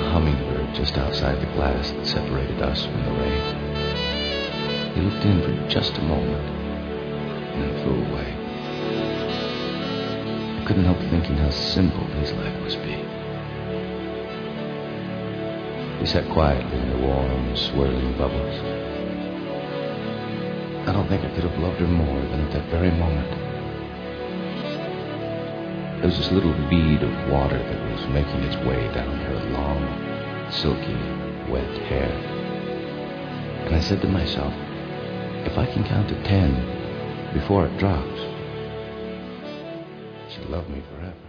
hummingbird just outside the glass that separated us from the rain. He looked in for just a moment and then flew away. I couldn't help thinking how simple his life must be. He sat quietly in the warm, swirling bubbles. I don't think I could have loved her more than at that very moment. There was this little bead of water that was making its way down her long, silky, wet hair. And I said to myself, if I can count to 10 before it drops, she'll love me forever.